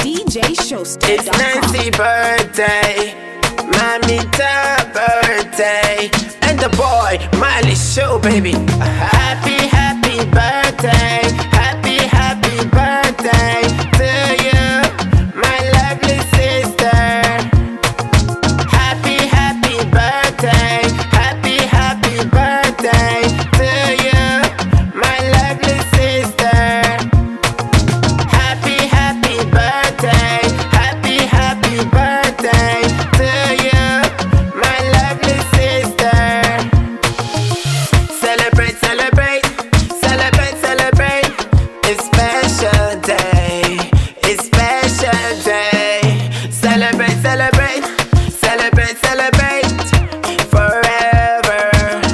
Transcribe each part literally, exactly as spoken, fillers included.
D J Showster. It's Nancy's birthday, Mamita birthday, and the boy Miley Show, baby. A happy, happy birthday, happy, happy birthday to you, my lovely sister. Happy, happy birthday, happy, happy birthday to you, my lovely sister. Happy, happy birthday, happy, happy birthday to you, my lovely sister. Celebrate, celebrate, celebrate, celebrate. It's special day, it's special day. Celebrate, celebrate, celebrate, celebrate forever.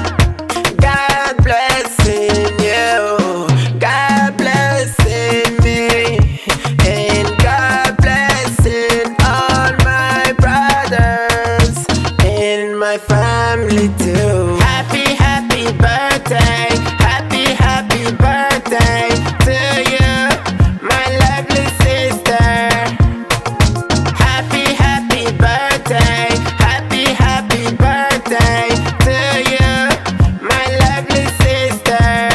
God blessing you, God blessing me, and God blessing all my brothers and my family too. Happy, happy birthday, happy, happy birthday to you, my lovely sister. Happy, happy birthday, happy, happy birthday to you, my lovely sister.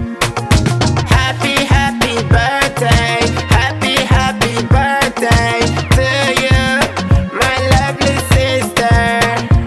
Happy, happy birthday, happy, happy birthday to you, my lovely sister.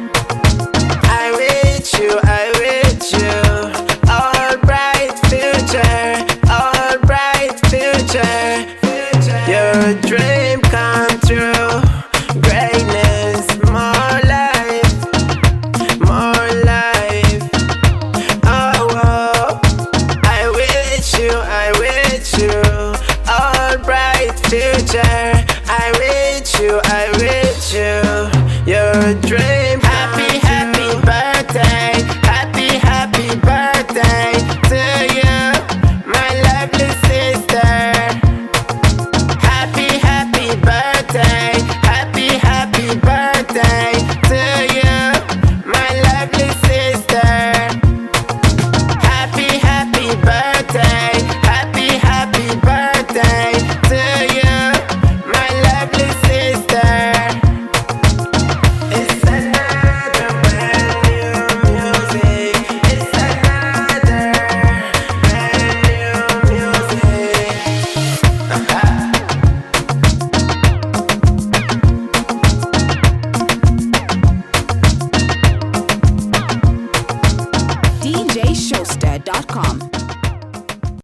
I wish you, I wish you all bright future, all bright future. Your dream come true, greatness, more life, more life. Oh, oh, I wish you, I wish you all bright future. I wish you, I wish you your dream.